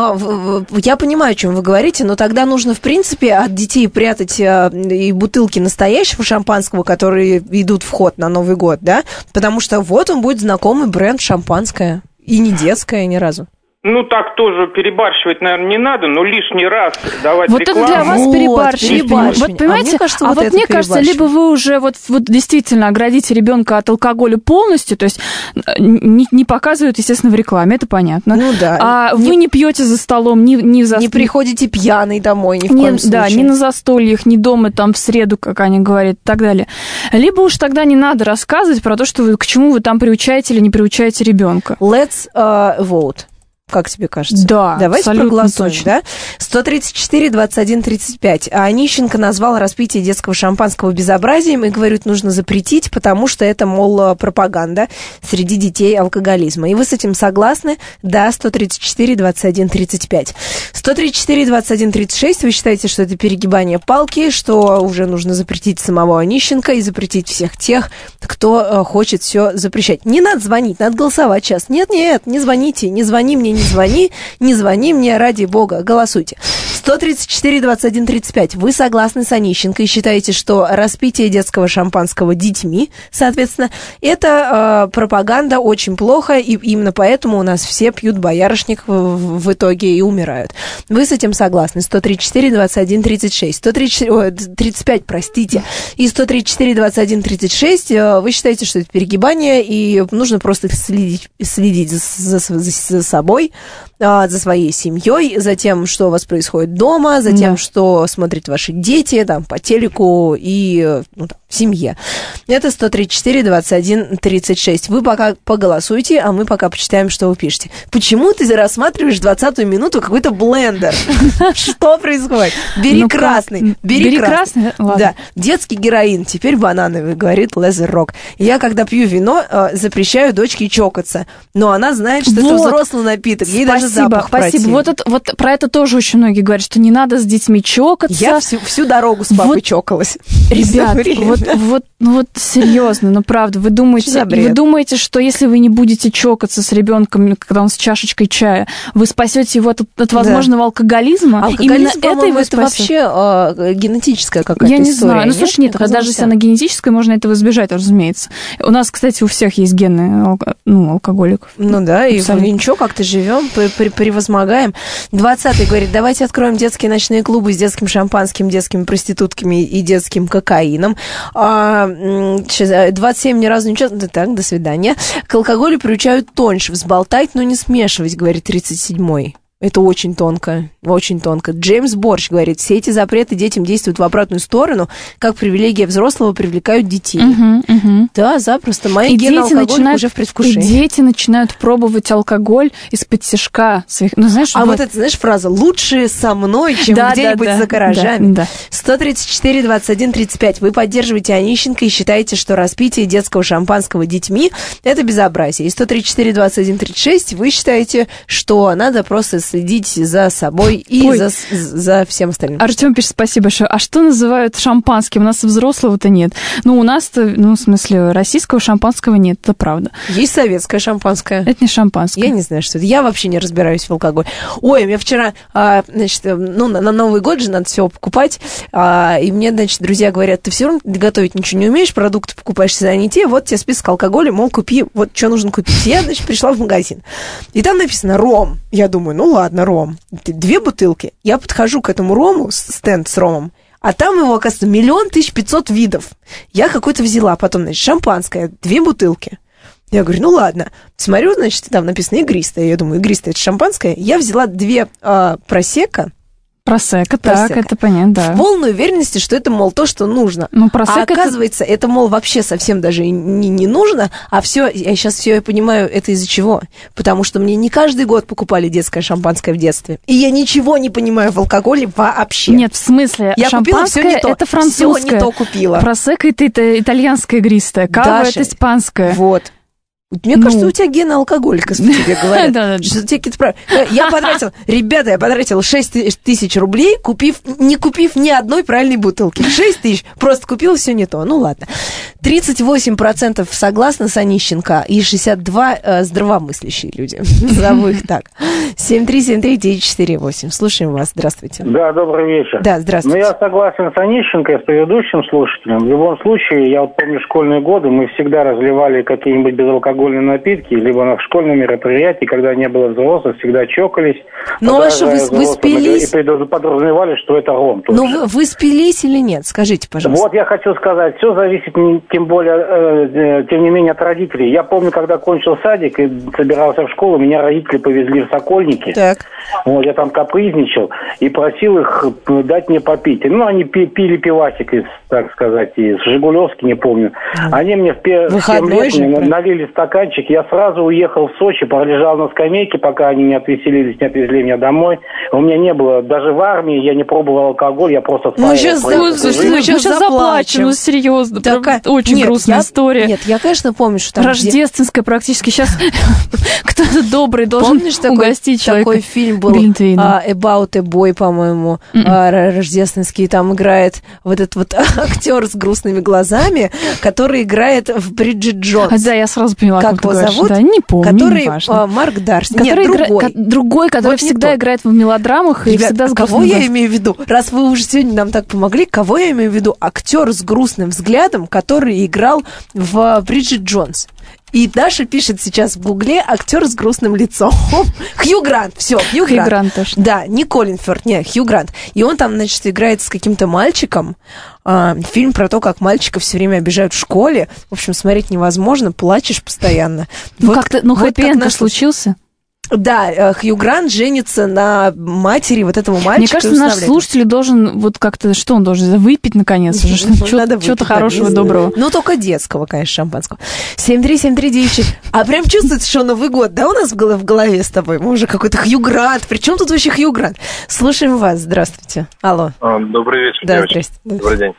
Ну, я понимаю, о чем вы говорите, но тогда нужно, в принципе, от детей прятать и бутылки настоящего шампанского, которые идут в ход на Новый год, да? Потому что вот он будет знакомый бренд шампанское. И не детское ни разу. Ну, так тоже перебарщивать, наверное, не надо, но лишний раз давать вот рекламу. Вот это для вас вот, перебарщивание. перебарщивание. Вот, понимаете, а, мне кажется, а вот, вот мне кажется, либо вы уже вот, вот действительно оградите ребенка от алкоголя полностью, то есть не, не показывают, естественно, в рекламе, это понятно. Ну да. А не, вы не пьете за столом, не, не за... Не приходите пьяный домой ни в не, коем случае. Да, не на застольях, не дома там в среду, как они говорят, и так далее. Либо уж тогда не надо рассказывать про то, что вы, к чему вы там приучаете или не приучаете ребенка. Let's uh, vote. Как тебе кажется? Да, давайте проголосуем, точно. да? сто тридцать четыре двадцать один тридцать пять. А Онищенко назвал распитие детского шампанского безобразием и говорит, нужно запретить, потому что это, мол, пропаганда среди детей алкоголизма. И вы с этим согласны? Да, сто тридцать четыре двадцать один тридцать пять. сто тридцать четыре двадцать один тридцать шесть. Вы считаете, что это перегибание палки, что уже нужно запретить самого Онищенко и запретить всех тех, кто хочет все запрещать. Не надо звонить, надо голосовать сейчас. Нет-нет, не звоните, не звони мне, не Не звони, не звони мне, ради бога, голосуйте. сто тридцать четыре двадцать один тридцать пять. Вы согласны с Онищенко и считаете, что распитие детского шампанского детьми, соответственно, это э, пропаганда очень плохо, и именно поэтому у нас все пьют боярышник в, в итоге и умирают. Вы с этим согласны? сто тридцать четыре двадцать один тридцать шесть. сто тридцать четыре, ой, тридцать пять, простите. И сто тридцать четыре двадцать один тридцать шесть. Э, вы считаете, что это перегибание, и нужно просто следить, следить за, за, за собой, за своей семьей, за тем, что у вас происходит дома, за тем, да. что смотрят ваши дети там, по телеку и ну, там, в семье. Это сто тридцать четыре двадцать один тридцать шесть. Вы пока поголосуйте, а мы пока почитаем, что вы пишете. Почему ты рассматриваешь двадцатую минуту какой-то блендер? Что происходит? Бери красный. Бери красный. Да. Детский героин, теперь банановый, говорит Лезер Рок. Я, когда пью вино, запрещаю дочке чокаться. Но она знает, что это взрослый напиток. Ей даже запах Спасибо. Вот, это, вот про это тоже очень многие говорят, что не надо с детьми чокаться. Я всю, всю дорогу с папой вот, чокалась. Ребят, вот, вот, ну вот серьезно, ну правда, вы думаете, вы думаете, что если вы не будете чокаться с ребенком, когда он с чашечкой чая, вы спасете его от, от возможного да. алкоголизма? Алкоголизм, это, это вообще э, генетическая какая-то Я не история. знаю. Ну, слушай, нет, даже если она генетическая, можно этого избежать, разумеется. У нас, кстати, у всех есть гены ну, алкоголиков. Ну да, и ничего, как-то живем, превозмогаем. двадцатый говорит, давайте откроем детские ночные клубы с детским шампанским, детскими проститутками и детским кокаином. двадцать семь ни разу ничего. Да так, до свидания. К алкоголю приучают тоньше, взболтать, но не смешивать, говорит тридцать седьмой. Это очень тонко, очень тонко. Джеймс Борч говорит, все эти запреты детям действуют в обратную сторону, как привилегия взрослого привлекают детей. Uh-huh, uh-huh. Да, запросто. Мои гены алкоголя уже в предвкушении. И дети начинают пробовать алкоголь из-под тишка своих. Ну, знаешь, а вот, вот это, знаешь, фраза «лучше со мной, чем да, где-нибудь да, да, за гаражами». Да, да. сто тридцать четыре двадцать один тридцать пять. Вы поддерживаете Онищенко и считаете, что распитие детского шампанского детьми – это безобразие. И сто тридцать четыре двадцать один тридцать шесть вы считаете, что надо просто следить за собой и за, за всем остальным. Артём пишет, спасибо большое. А что называют шампанским? У нас взрослого-то нет. Ну, у нас-то, ну, в смысле, российского шампанского нет, это правда. Есть советское шампанское. Это не шампанское. Я не знаю, что это. Я вообще не разбираюсь в алкоголе. Ой, мне вчера, а, значит, ну, на, на Новый год же надо все покупать, а, и мне, значит, друзья говорят, ты все равно готовить ничего не умеешь, продукты покупаешь всегда не те, вот тебе список алкоголя, мол, купи, вот что нужно купить. Я, значит, пришла в магазин, и там написано ром. Я думаю, ну ладно, ром. Две бутылки. Я подхожу к этому рому, стенд с ромом, а там его, оказывается, миллион тысяч пятьсот видов. Я какой-то взяла, потом, значит, шампанское, две бутылки. Я говорю, ну ладно. Смотрю, значит, там написано игристое. Я думаю, игристое – это шампанское. Я взяла две э, просекко, Просека, так, это понятно, да. В полной уверенности, что это, мол, то, что нужно. Ну, просека а оказывается, это... это, мол, вообще совсем даже не, не нужно, а все, я сейчас все понимаю, это из-за чего? Потому что мне не каждый год покупали детское шампанское в детстве. И я ничего не понимаю в алкоголе вообще. Нет, в смысле, я шампанское купила это французское. Все не то купила. Просека это итальянское игристое, кава это испанское. Вот. Мне ну. кажется, у тебя гена алкоголика, тебе говорят. Да, да. Что тебе какие-то... Я потратила, ребята, я потратила шесть тысяч рублей, купив, не купив ни одной правильной бутылки. шесть тысяч, просто купила все не то. Ну ладно. тридцать восемь процентов согласны с Онищенко и шестьдесят два процента э, здравомыслящие люди. Зову их так. семь три семь три девять четыре восемь. Слушаем вас. Здравствуйте. Да, добрый вечер. Да, здравствуйте. Ну, я согласен с Онищенко, с предыдущим слушателем. В любом случае, я вот помню школьные годы, мы всегда разливали какие-нибудь безалкогольные напитки, либо на школьном мероприятии, когда не было взрослых, всегда чокались. Ну, а что, вы, вы спились? И подразумевали, что это ром. Ну, вы, вы спились или нет? Скажите, пожалуйста. Вот я хочу сказать, все зависит, тем более, э, тем не менее, от родителей. Я помню, когда кончил садик и собирался в школу, меня родители повезли в Сокольники. Так. Вот, я там капризничал и просил их дать мне попить. Ну, они пили пивасик из, так сказать, из Жигулевски, не помню. Они мне в семь лет налили стаканчик, я сразу уехал в Сочи, пролежал на скамейке, пока они не отвеселились, не отвезли меня домой. У меня не было, даже в армии я не пробовал алкоголь, я просто... Ну, сейчас, слушайте, мы сейчас заплачем, ну, серьезно, такая... очень нет, грустная я, история. Нет, я, конечно, помню, что там... Рождественская практически, сейчас кто-то добрый должен угостить человека. Такой фильм был, About a Boy, по-моему, рождественский, там играет вот этот вот актер с грустными глазами, который играет в Бриджит Джонс. Да, я сразу поняла, как его говоришь, зовут? Да, не помню, который не Марк Дарси. Который Нет, игра... другой. другой, который вот всегда играет в мелодрамах. Ребят, и всегда с кого я имею в виду? Раз вы уже сегодня нам так помогли, кого я имею в виду? Актер с грустным взглядом, который играл в Бриджит Джонс. И Даша пишет сейчас в Гугле актер с грустным лицом. Хью Грант, все, Хью Грант. Хью Грант точно. Да, не Колин Фёрд, не, Хью Грант. И он там, значит, играет с каким-то мальчиком. А, фильм про то, как мальчика все время обижают в школе. В общем, смотреть невозможно, плачешь постоянно. Ну, вот, как-то, ну, вот хэппи-энд наш... случился. Да, Хью Грант женится на матери вот этого мальчика. Мне кажется, наш слушатель должен вот как-то, что он должен, выпить наконец уже, что-то хорошего, доброго. Ну, только детского, конечно, шампанского. семь три семь три девять четыре. А прям чувствуется, что Новый год, да, у нас в голове с тобой? Мы уже какой-то Хью Грант. При чем тут вообще Хью Грант? Слушаем вас. Здравствуйте. Алло. Добрый вечер, да, девочки. Добрый день.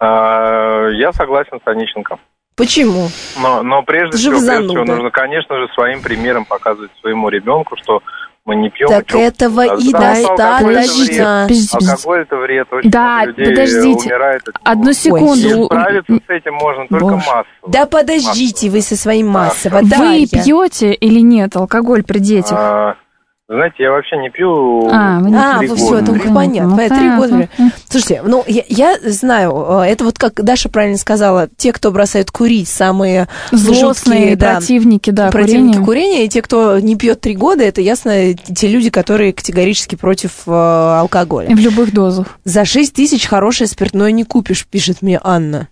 Я согласен с Онищенко. Почему? Но, но прежде всего, прежде всего нужно, конечно же, своим примером показывать своему ребенку, что мы не пьем. Так этого а и достаточно. Алкоголь это вред. Очень да, много людей подождите. Умирает от Одну секунду. И справиться с этим можно только Боже. массово. Да подождите массово. Вы со своим массово. Да. Да, вы я... пьете или нет алкоголь при детях? А, знаете, я вообще не пью. А, вы, не а, вы все, это уже понятно. Ну, Три года. Слушайте, ну, я, я знаю, это вот как Даша правильно сказала, те, кто бросают курить, самые злостные жуткие, да, противники, да, противники курения. курения, и те, кто не пьет три года, это, ясно, те люди, которые категорически против э, алкоголя. И в любых дозах. За шесть тысяч хорошее спиртное не купишь, пишет мне Анна.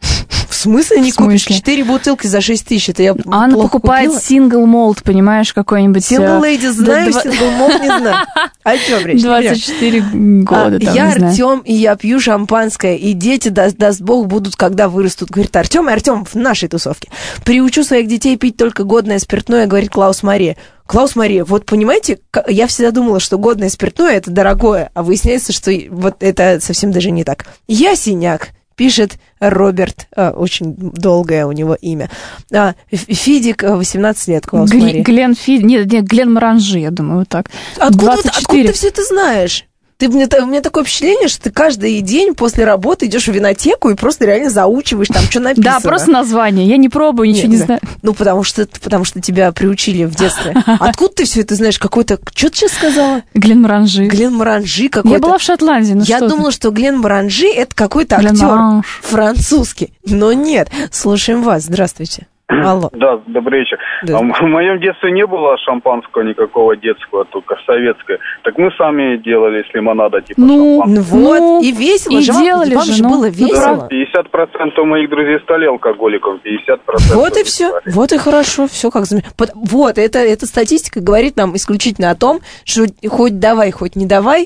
В смысле не в смысле? купишь? Четыре бутылки за шесть тысяч, это я Анна плохо покупает сингл молд, понимаешь, какой-нибудь... Сингл леди знаю, сингл молд не знаю. О чем речь? двадцать четыре года, там, я Артем, и я пью шампанское, и дети, даст, даст Бог, будут, когда вырастут. Говорит Артем, и Артем в нашей тусовке. Приучу своих детей пить только годное спиртное, говорит Клаус Мария. Клаус Мария, вот понимаете, я всегда думала, что годное спиртное это дорогое, а выясняется, что вот это совсем даже не так. Я синяк. Пишет Роберт, а, очень долгое у него имя. А, Фидик, восемнадцать лет, Клаус Гли, Мария. Глен Фидик, нет, нет, Глен Моранжи, я думаю, вот так. Откуда, откуда ты все это знаешь? Ты, мне, у меня такое впечатление, что ты каждый день после работы идешь в винотеку и просто реально заучиваешь там, что написано. Да, просто название. Я не пробую, ничего Нет, не знаю. Ну, потому что, потому что тебя приучили в детстве. Откуда ты все это знаешь? Какой-то... Что ты сейчас сказала? Глен Моранжи. Глен Моранжи какой-то. Я была в Шотландии, ну Я что думала, ты? что Глен Моранжи это какой-то актер французский. Но нет. Слушаем вас. Здравствуйте. Алло. Да, добрый вечер. Да. В моем детстве не было шампанского никакого детского, только советское. Так мы сами делали с лимонада типа ну, шампанского. Вот, ну, и весело и же. делали вам же, же ну, было весело. пятьдесят процентов моих друзей стали алкоголиком, пятьдесят процентов... Вот и все, стали. Вот и хорошо, все как замечательно. Вот, это, эта статистика говорит нам исключительно о том, что хоть давай, хоть не давай,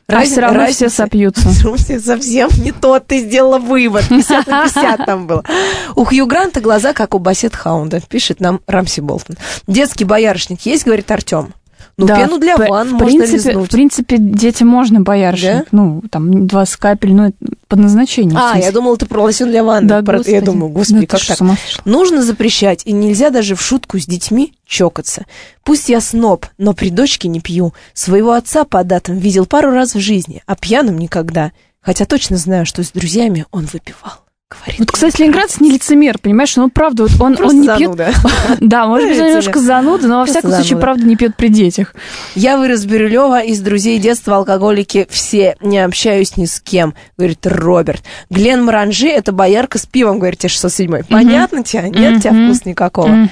А все равно разница, все сопьются. Совсем не тот ты сделала вывод. пятьдесят на пятьдесят там было. У Хью Гранта глаза, как у Бассет Хаунда, пишет нам Рамси Болтон. Детский боярышник есть, говорит Артем. Ну, да, пену для ванн можно лизнуть. В принципе, детям можно боярышник. Да? Ну, там, двадцать капель, ну, по назначению. А, я думала, ты про лосьон для ванны. Да, про... Я думаю, господи, ну, как так? Нужно запрещать, и нельзя даже в шутку с детьми чокаться. Пусть я сноб, но при дочке не пью. Своего отца по датам видел пару раз в жизни, а пьяным никогда. Хотя точно знаю, что с друзьями он выпивал. Говорит, вот, кстати, ленинградец не лицемер, понимаешь? Ну, правда, вот он, он не пьет... Да, может быть, он немножко зануда, но во всяком случае, правда, не пьет при детях. Я вырос в Бирюлево, из друзей детства алкоголики все, не общаюсь ни с кем, говорит Роберт. Глен Маранжи — это боярка с пивом, говорит тебе шестьсот седьмой. Понятно тебе? Нет у тебя вкуса никакого.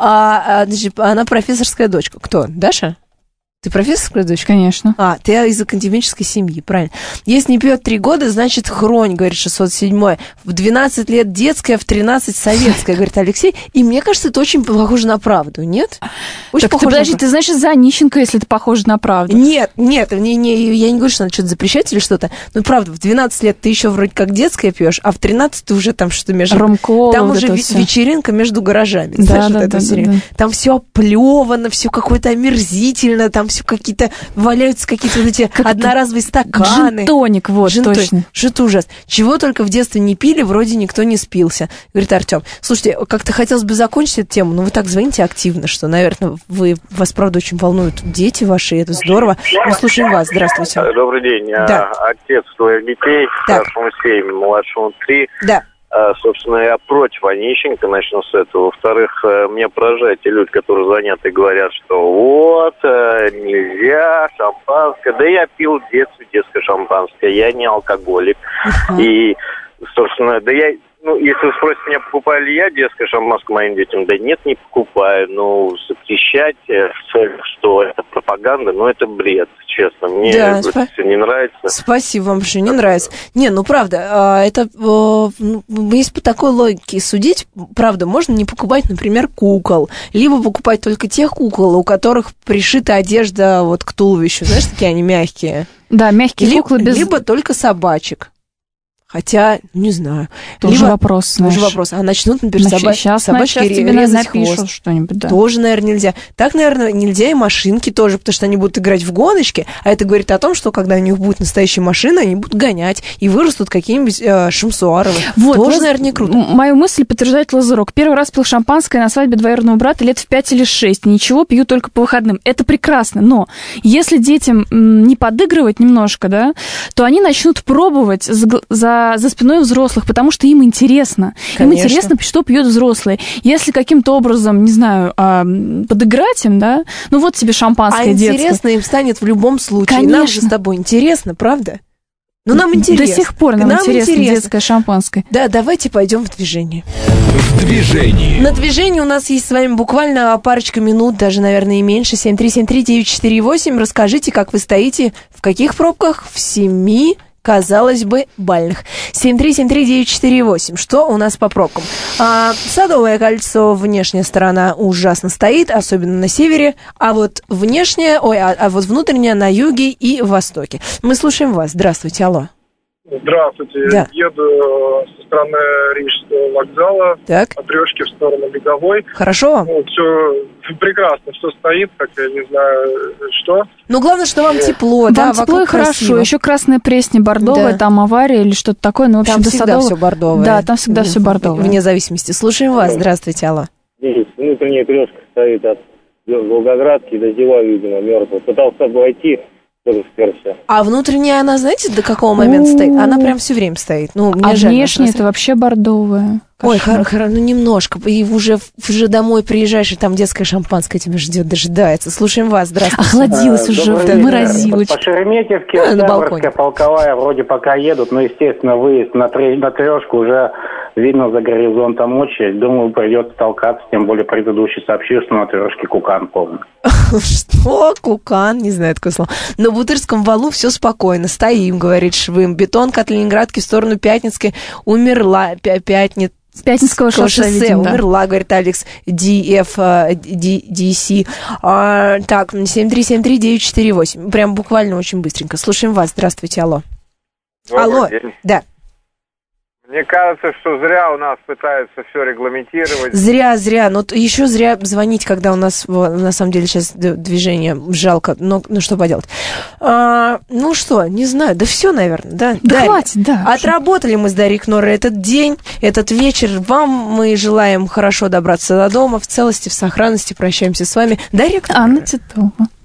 А она профессорская дочка. Кто? Даша? Ты профессорская дочка? Конечно. А, ты из академической семьи, правильно. Если не пьет три года, значит хронь, говорит шестьсот седьмой. В двенадцать лет детская, в тринадцать советская, говорит Алексей. И мне кажется, это очень похоже на правду, нет? Очень так ты, подожди, на... ты значит Занищенко, если это похоже на правду. Нет, нет, не, не, я не говорю, что надо что-то запрещать или что-то. Но правда, в двенадцать лет ты еще вроде как детская пьешь, а в тринадцать ты уже там что-то между... Ромкола, там вот уже в... вечеринка между гаражами. Да, знаешь, да, вот да, это да, да. Там все оплевано, все какое-то омерзительно, там все какие-то... Валяются какие-то вот эти как одноразовые стаканы. Джин-тоник, вот, Джин-тоник. точно. Что-то ужас. Чего только в детстве не пили, вроде никто не спился. Говорит Артем. Слушайте, как-то хотелось бы закончить эту тему, но вы так звоните активно, что, наверное, вы, вас, правда, очень волнуют дети ваши, и это здорово. Мы слушаем вас. Здравствуйте. Добрый день. Да. Отец твоих детей, старшему семь, младшему три. Да. Собственно, я против Онищенко, начну с этого. Во-вторых, меня поражают те люди, которые звонят и говорят, что вот, нельзя, шампанское. Да я пил в детстве детское шампанское, я не алкоголик. Uh-huh. И, собственно, да я... Ну, если вы спросите меня, покупаю ли я детское шампанское моим детям, да нет, не покупаю. Ну, запрещать в целях, что это пропаганда, ну, это бред, честно. Мне да, это спа- все не нравится. Спасибо вам большое, не нравится. Не, ну, правда, это, если по такой логике судить, правда, можно не покупать, например, кукол, либо покупать только тех кукол, у которых пришита одежда вот к туловищу, знаешь, такие они мягкие. Да, мягкие либо, куклы без... Либо только собачек. Хотя, не знаю. Тоже либо, вопрос, знаешь. Тоже вопрос. А начнут, например, Значит, соба- сейчас, собачки сейчас тебе резать напишут хвост. Что-нибудь, да. Тоже, наверное, нельзя. Так, наверное, нельзя и машинки тоже, потому что они будут играть в гоночки, а это говорит о том, что когда у них будет настоящая машина, они будут гонять, и вырастут какие-нибудь э, Шамсуаровы. Вот, тоже, лаз... наверное, не круто. Мою мысль подтверждает Лазарок. Первый раз пил шампанское на свадьбе двоюродного брата лет в пять или шесть. Ничего, пью только по выходным. Это прекрасно, но если детям не подыгрывать немножко, да, то они начнут пробовать за, за, за спиной взрослых, потому что им интересно. Конечно. Им интересно, что пьют взрослые. Если каким-то образом, не знаю, подыграть им, да, ну вот тебе шампанское а детское. А интересно им станет в любом случае. Конечно. Нам же с тобой интересно, правда? Ну, нам интересно. До сих пор нам, нам интересно, интересно детское шампанское. Да, давайте пойдем в движение. В движении. На движении у нас есть с вами буквально парочка минут, даже, наверное, и меньше. семь три семь три девять четыре восемь. Расскажите, как вы стоите, в каких пробках? В семи, казалось бы, бальных. семь три семь три девять четыре восемь. Что у нас по пробкам? А, Садовое кольцо, внешняя сторона ужасно стоит, особенно на севере, а вот внешняя, ой, а, а вот внутренняя на юге и востоке. Мы слушаем вас. Здравствуйте, алло. Здравствуйте. Да. Еду со стороны Рижского вокзала, так. от Рёшки в сторону Беговой. Хорошо. Ну, все прекрасно, все стоит, как я не знаю что. Ну, главное, что вам тепло, вам да, тепло и хорошо. красиво. Еще Красная Пресня бордовая, да. Там авария или что-то такое. Ну, в общем, там до всегда Садового... все бордовое. Да, там всегда все бордовое. Вне зависимости. Слушаем вас. Здравствуйте, алло. Здесь внутренняя трешка стоит от Волгоградки до Зева, видимо, мертвая. Пытался обойти. А внутренняя, она, знаете, до какого момента стоит? Она прям все время стоит. Ну, мне а жаль, внешняя это вообще бордовая. Ой, хор- хор- ну немножко. И уже, уже домой приезжаешь, и там детское шампанское тебя ждет, дожидается. Слушаем вас, здравствуйте. Охладилась а, уже, да, морозилочка. По Шереметьевке, а, Октябрьская, Полковая вроде пока едут, но, естественно, выезд на, тре- на трешку уже видно за горизонтом очередь. Думаю, придется толкаться, тем более предыдущий сообщил, что на трешке Кукан полный. Что? Кукан? Не знаю такое слово. На Бутырском валу все спокойно. Стоим, говорит Швым. Бетонка от Ленинградки в сторону Пятницкой умерла. Пятница. Пятницкого шоссе, шоссе видим, да. умерла, говорит Алекс ди эф ди си. А, так, семь три семь три девять четыре восемь. Прям буквально очень быстренько. Слушаем вас. Здравствуйте, алло. Добрый алло, день. да. Мне кажется, что зря у нас пытаются все регламентировать. Зря, зря. Но еще зря звонить, когда у нас, на самом деле, сейчас движение жалко. Но ну что поделать. А, ну что, не знаю. Да все, наверное, да. Да Дарья, хватит, да. Отработали мы с Дарьей Кнорой этот день, этот вечер. Вам мы желаем хорошо добраться до дома, в целости, в сохранности. Прощаемся с вами. Дарья Кнора. Анна Титова.